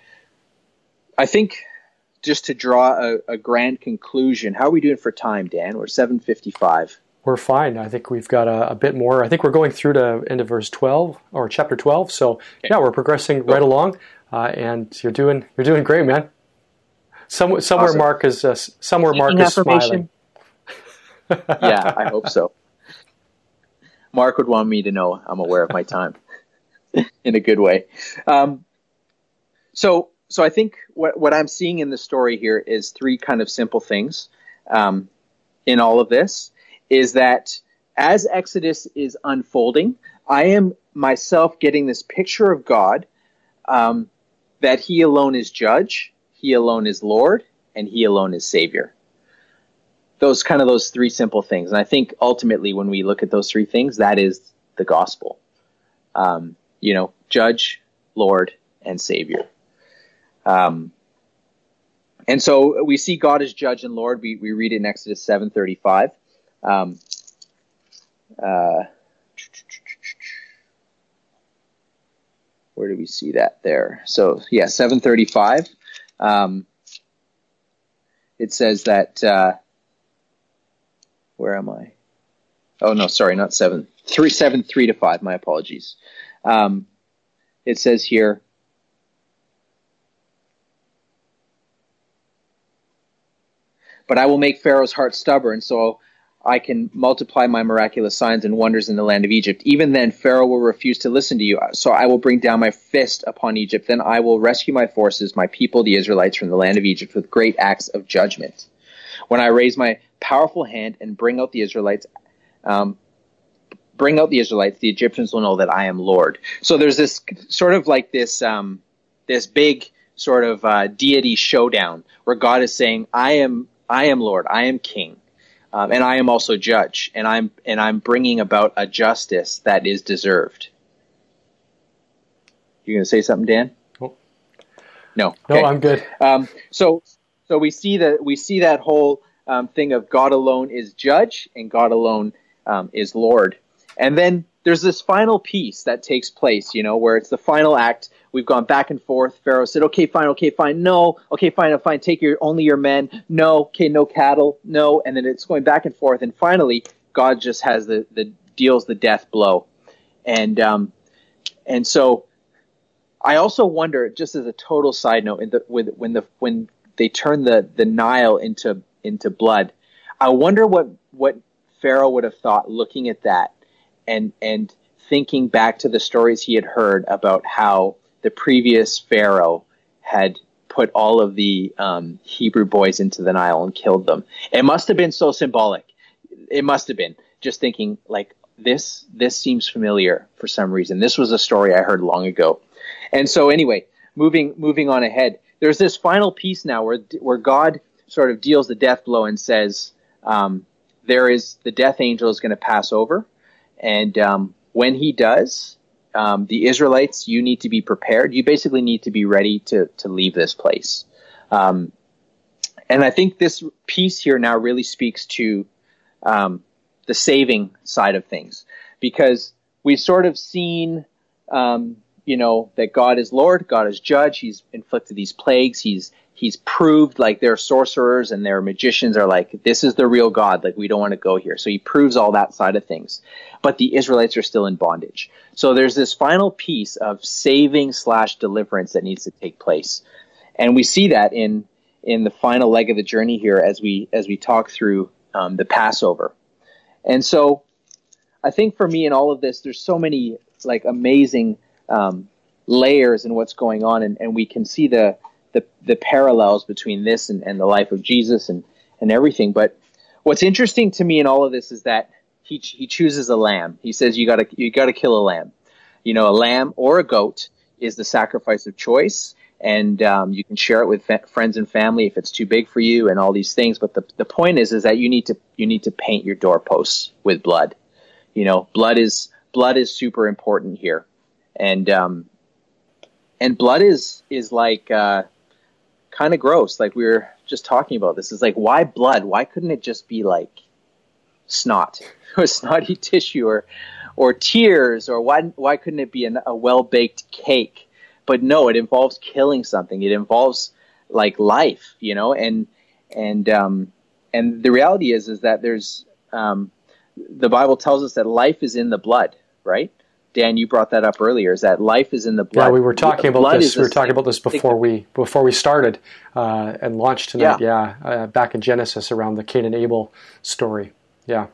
I think just to draw a, a grand conclusion, how are we doing for time, Dan? We're seven fifty-five. We're fine. I think we've got a, a bit more. I think we're going through to end of verse twelve, or chapter twelve. So, okay. yeah, we're progressing cool. right along. Uh, and you're doing you're doing great, man. Some, somewhere awesome. Mark is uh, somewhere Mark is smiling. Yeah, I hope so. Mark would want me to know I'm aware of my time in a good way. Um, so, so I think what what I'm seeing in the story here is three kind of simple things. Um, in all of this, is that as Exodus is unfolding, I am myself getting this picture of God. Um, that he alone is judge, he alone is Lord, and he alone is Savior. Those kind of those three simple things. And I think ultimately when we look at those three things, that is the gospel. Um, you know, judge, Lord, and Savior. Um, and so we see God as judge and Lord. We, we read it in Exodus seven thirty-five. Um, uh, where do we see that there? So yeah, seven thirty-five. Um, it says that, uh, where am I? Oh no, sorry, not seven, three, seven, three to five. My apologies. Um, it says here, but I will make Pharaoh's heart stubborn, so I can multiply my miraculous signs and wonders in the land of Egypt. Even then, Pharaoh will refuse to listen to you. So I will bring down my fist upon Egypt. Then I will rescue my forces, my people, the Israelites, from the land of Egypt with great acts of judgment. When I raise my powerful hand and bring out the Israelites, um, bring out the Israelites, the Egyptians will know that I am Lord. So there's this sort of like this, um, this big sort of uh, deity showdown where God is saying, "I am, I am Lord, I am King." Um, and I am also judge, and I'm and I'm bringing about a justice that is deserved. You gonna say something, Dan? Oh. No, okay. No, I'm good. Um, so, so we see that we see that whole um, thing of God alone is judge, and God alone um, is Lord. And then there's this final piece that takes place, you know, where it's the final act. We've gone back and forth. Pharaoh said, okay, fine, okay, fine. No, okay, fine, fine. Take your only your men. No, okay, no cattle. No. And then it's going back and forth. And finally, God just has the, the deals the death blow. And, um, and so I also wonder, just as a total side note, in the, with, when the, when they turn the, the Nile into, into blood, I wonder what, what Pharaoh would have thought looking at that and, and thinking back to the stories he had heard about how the previous Pharaoh had put all of the um, Hebrew boys into the Nile and killed them. It must have been so symbolic. It must have been just thinking like this, this seems familiar for some reason. This was a story I heard long ago. And so anyway, moving, moving on ahead, there's this final piece now where, where God sort of deals the death blow and says, um, there is the death angel is going to pass over. And, um, when he does, Um, the Israelites, you need to be prepared. You basically need to be ready to, to leave this place. Um, and I think this piece here now really speaks to um, the saving side of things, because we've sort of seen, um, you know, that God is Lord, God is judge. He's inflicted these plagues. He's he's proved like their sorcerers and their magicians are like, this is the real God. Like, we don't want to go here. So he proves all that side of things. But the Israelites are still in bondage. So there's this final piece of saving slash deliverance that needs to take place. And we see that in in the final leg of the journey here as we as we talk through um, the Passover. And so I think for me in all of this, there's so many like amazing um, layers in what's going on. And, and we can see the the, the parallels between this and, and the life of Jesus and, and everything. But what's interesting to me in all of this is that he he chooses a lamb. He says you gotta you gotta kill a lamb. You know, a lamb or a goat is the sacrifice of choice, and um, you can share it with fa- friends and family if it's too big for you, and all these things. But the the point is is that you need to you need to paint your doorposts with blood. You know, blood is blood is super important here, and um, and blood is is like uh, kind of gross. Like we were just talking about this. It's like, why blood? Why couldn't it just be like snot or snotty tissue or or tears, or why why couldn't it be an, a well-baked cake? But no, it involves killing something. It involves like life, you know, and and um, and the reality is is that there's um, the Bible tells us that life is in the blood, right? Dan, you brought that up earlier. Is that life is in the blood? Yeah, we were talking about blood this. We were talking about this before we before we started uh, and launched tonight. Yeah, yeah uh, back in Genesis around the Cain and Abel story. Yeah,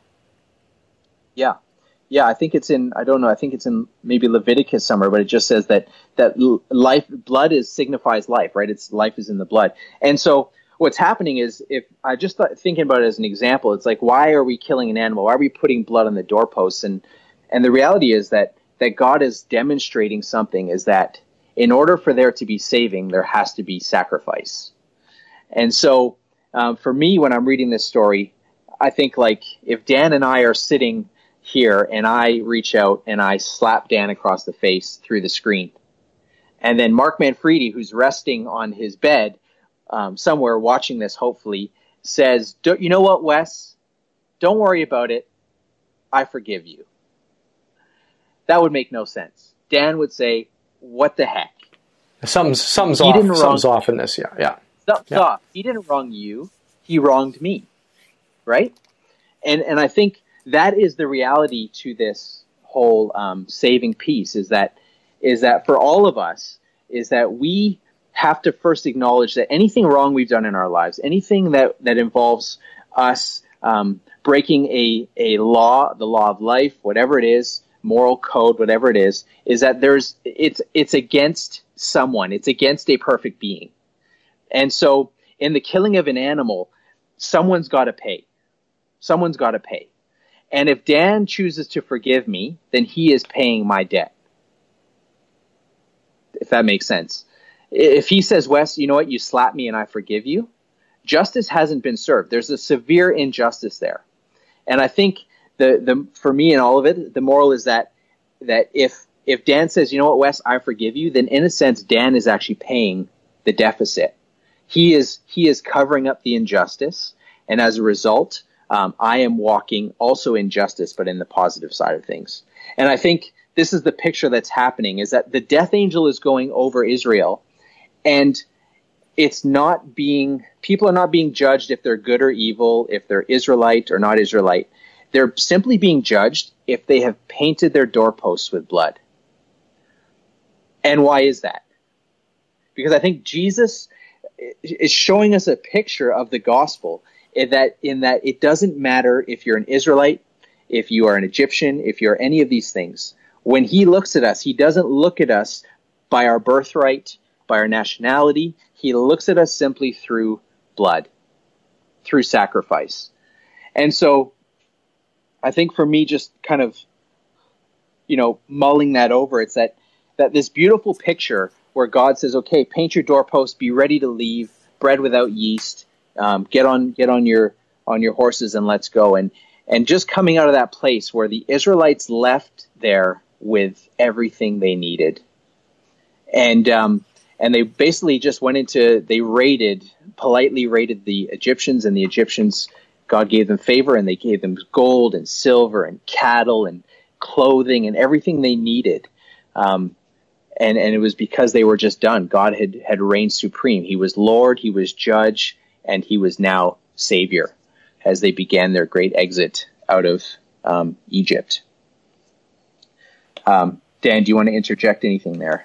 yeah, yeah. I think it's in. I don't know. I think it's in maybe Leviticus somewhere, but it just says that that life, blood is signifies life, right? It's life is in the blood, and so what's happening is, if I just thought, thinking about it as an example, it's like, why are we killing an animal? Why are we putting blood on the doorposts? And and the reality is that. that God is demonstrating something, is that in order for there to be saving, there has to be sacrifice. And so um, for me, when I'm reading this story, I think like if Dan and I are sitting here and I reach out and I slap Dan across the face through the screen, and then Mark Manfredi, who's resting on his bed um, somewhere watching this, hopefully, says, you know what, Wes? Don't worry about it. I forgive you. That would make no sense. Dan would say, what the heck? Something's, something's he off. Didn't something's wrong, off in this, yeah. yeah. Something's yeah. off. He didn't wrong you. He wronged me, right? And and I think that is the reality to this whole um, saving piece, is that is that for all of us, is that we have to first acknowledge that anything wrong we've done in our lives, anything that, that involves us um, breaking a, a law, the law of life, whatever it is, moral code, whatever it is, is that there's it's it's against someone. It's against a perfect being. And so in the killing of an animal, someone's got to pay. Someone's got to pay. And if Dan chooses to forgive me, then he is paying my debt. If that makes sense. If he says, Wes, you know what, you slapped me and I forgive you, justice hasn't been served. There's a severe injustice there. And I think the the for me in all of it, the moral is that that if if Dan says, you know what, Wes, I forgive you, then in a sense, Dan is actually paying the deficit. He is he is covering up the injustice. And as a result, um, I am walking also in justice, but in the positive side of things. And I think this is the picture that's happening, is that the death angel is going over Israel. And it's not being, people are not being judged if they're good or evil, if they're Israelite or not Israelite. They're simply being judged if they have painted their doorposts with blood. And why is that? Because I think Jesus is showing us a picture of the gospel in that, in that it doesn't matter if you're an Israelite, if you are an Egyptian, if you're any of these things. When he looks at us, he doesn't look at us by our birthright, by our nationality. He looks at us simply through blood, through sacrifice. And so I think for me, just kind of, you know, mulling that over, it's that, that this beautiful picture where God says, okay, paint your doorpost, be ready to leave, bread without yeast, um, get on, get on your, on your horses and let's go. And, and just coming out of that place where the Israelites left there with everything they needed. And, um, And they basically just went into, they raided, politely raided the Egyptians, and the Egyptians, God gave them favor, and they gave them gold and silver and cattle and clothing and everything they needed. Um, and, and it was because they were just done. God had, had reigned supreme. He was Lord, he was judge, and he was now Savior as they began their great exit out of um, Egypt. Um, Dan, do you want to interject anything there?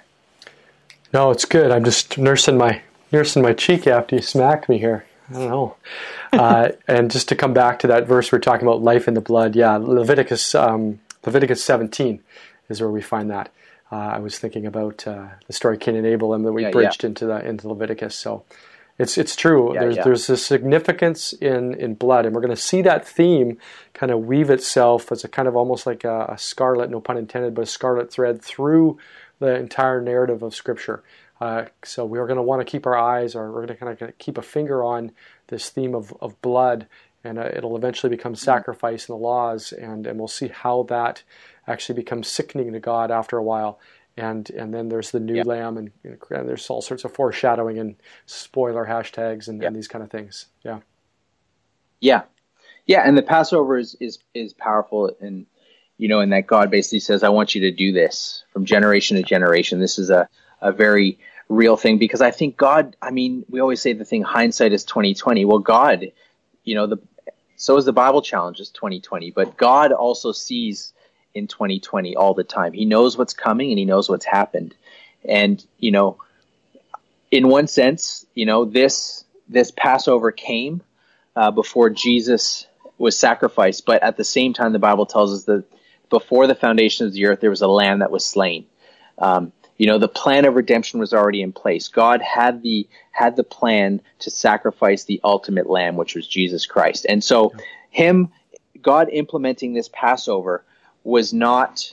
No, it's good. I'm just nursing my nursing my cheek after you smacked me here. I don't know. Uh, and just to come back to that verse we're talking about, life in the blood. Yeah, Leviticus um, Leviticus seventeen is where we find that. Uh, I was thinking about uh, the story of Cain and Abel, and that we yeah, bridged yeah. into the into Leviticus. So it's it's true. Yeah, there's yeah. there's a significance in, in blood, and we're going to see that theme kind of weave itself as a kind of almost like a, a scarlet, no pun intended, but a scarlet thread through the entire narrative of Scripture. Uh, so we're going to want to keep our eyes, or we're going to kind of keep a finger on this theme of, of blood, and uh, it'll eventually become sacrifice in the laws, and, and we'll see how that actually becomes sickening to God after a while. And and then there's the new yep. lamb, and, and there's all sorts of foreshadowing and spoiler hashtags and, yep. and these kind of things. Yeah. Yeah. Yeah, and the Passover is, is, is powerful, and you know, in that God basically says, I want you to do this from generation to generation. This is a, a very real thing, because I think God, I mean, we always say the thing, hindsight is twenty twenty. Well, God, you know, the so is the Bible challenge is twenty twenty, but God also sees in twenty twenty all the time. He knows what's coming and he knows what's happened. And, you know, in one sense, you know, this, this Passover came uh, before Jesus was sacrificed. But at the same time, the Bible tells us that before the foundation of the earth, there was a lamb that was slain. Um, you know, the plan of redemption was already in place. God had the had the plan to sacrifice the ultimate lamb, which was Jesus Christ. And so him, God implementing this Passover was not,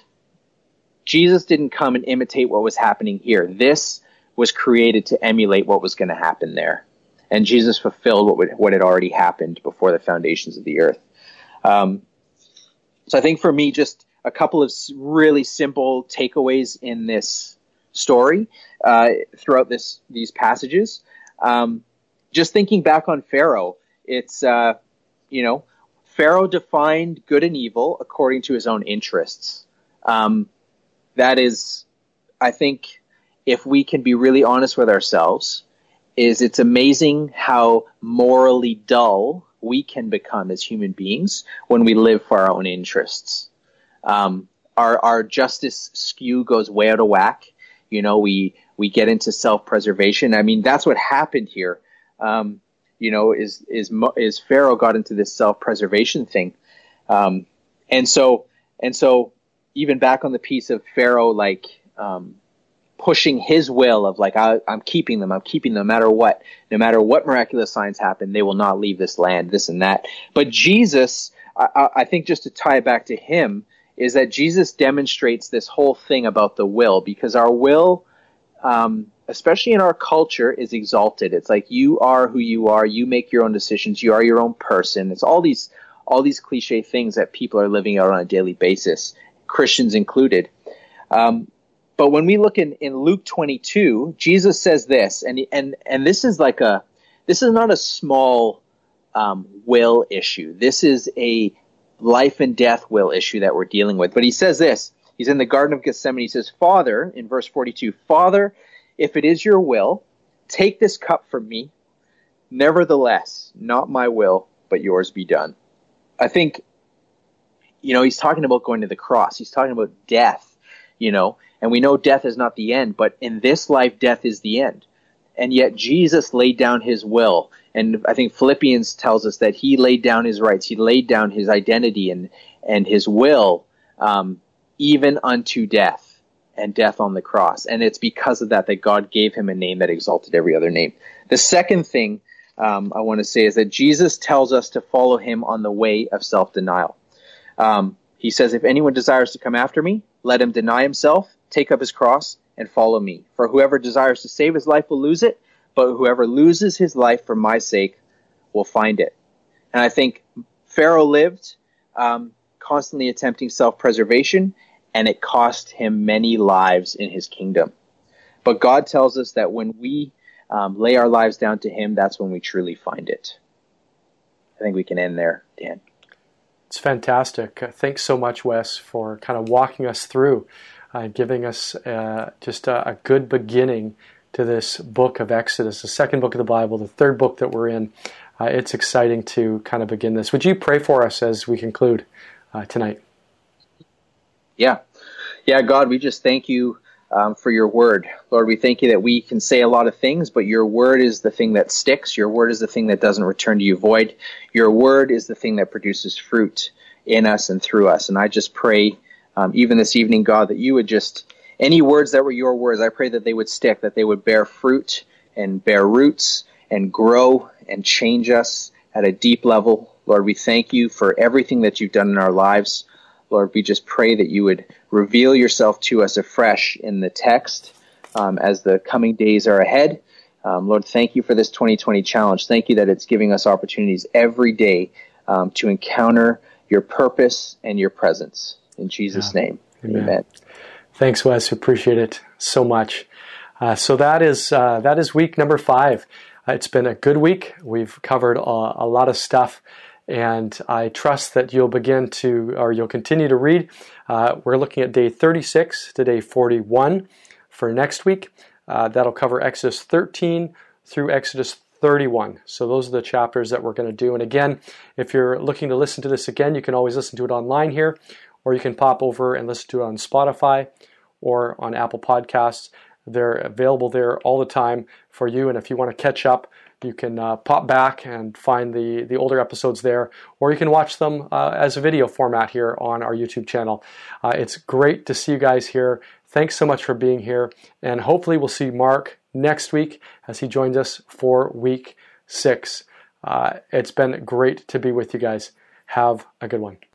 Jesus didn't come and imitate what was happening here. This was created to emulate what was going to happen there. And Jesus fulfilled what would, what had already happened before the foundations of the earth. Um, so I think for me, just a couple of really simple takeaways in this story uh, throughout this these passages. Um, just thinking back on Pharaoh, it's, uh, you know, Pharaoh defined good and evil according to his own interests. Um, that is, I think, if we can be really honest with ourselves, is it's amazing how morally dull we can become as human beings when we live for our own interests. Um, our, our justice skew goes way out of whack. You know, we, we get into self-preservation. I mean, that's what happened here. Um, you know, is, is, is Pharaoh got into this self-preservation thing. Um, and so, and so even back on the piece of Pharaoh, like, um, pushing his will of like, I, I'm keeping them, I'm keeping them no matter what, no matter what miraculous signs happen, they will not leave this land, this and that. But Jesus, I, I think just to tie it back to him, is that Jesus demonstrates this whole thing about the will, because our will, um, especially in our culture, is exalted. It's like, you are who you are, you make your own decisions, you are your own person. It's all these, all these cliche things that people are living out on a daily basis, Christians included. Um, But when we look in, in Luke twenty-two, Jesus says this, and and and this is like a, this is not a small um, will issue. This is a life and death will issue that we're dealing with. But he says this, he's in the Garden of Gethsemane, he says, Father, in verse forty-two, Father, if it is your will, take this cup from me. Nevertheless, not my will, but yours be done. I think, you know, he's talking about going to the cross. He's talking about death, you know. And we know death is not the end, but in this life, death is the end. And yet Jesus laid down his will. And I think Philippians tells us that he laid down his rights. He laid down his identity and, and his will, um, even unto death, and death on the cross. And it's because of that that God gave him a name that exalted every other name. The second thing um, I want to say is that Jesus tells us to follow him on the way of self-denial. Um, he says, if anyone desires to come after me, let him deny himself, take up his cross, and follow me. For whoever desires to save his life will lose it, but whoever loses his life for my sake will find it. And I think Pharaoh lived um, constantly attempting self-preservation, and it cost him many lives in his kingdom. But God tells us that when we um, lay our lives down to him, that's when we truly find it. I think we can end there, Dan. It's fantastic. Thanks so much, Wes, for kind of walking us through, uh, giving us uh, just a, a good beginning to this book of Exodus, the second book of the Bible, the third book that we're in. Uh, it's exciting to kind of begin this. Would you pray for us as we conclude uh, tonight? Yeah. Yeah, God, we just thank you um, for your word. Lord, we thank you that we can say a lot of things, but your word is the thing that sticks. Your word is the thing that doesn't return to you void. Your word is the thing that produces fruit in us and through us. And I just pray, um, even this evening, God, that you would just, any words that were your words, I pray that they would stick, that they would bear fruit and bear roots and grow and change us at a deep level. Lord, we thank you for everything that you've done in our lives. Lord, we just pray that you would reveal yourself to us afresh in the text um, as the coming days are ahead. Um, Lord, thank you for this twenty twenty challenge. Thank you that it's giving us opportunities every day um, to encounter your purpose and your presence. In Jesus' yeah. name, amen. amen. Thanks, Wes. Appreciate it so much. Uh, so that is uh, that is week number five. Uh, it's been a good week. We've covered a, a lot of stuff. And I trust that you'll begin to, or you'll continue to read. Uh, we're looking at day thirty-six to day forty-one for next week. Uh, that'll cover Exodus thirteen through Exodus thirty-one. So those are the chapters that we're going to do. And again, if you're looking to listen to this again, you can always listen to it online here, or you can pop over and listen to it on Spotify or on Apple Podcasts. They're available there all the time for you. And if you want to catch up, you can uh, pop back and find the, the older episodes there, or you can watch them uh, as a video format here on our YouTube channel. Uh, it's great to see you guys here. Thanks so much for being here, and hopefully we'll see Mark next week as he joins us for week six. Uh, it's been great to be with you guys. Have a good one.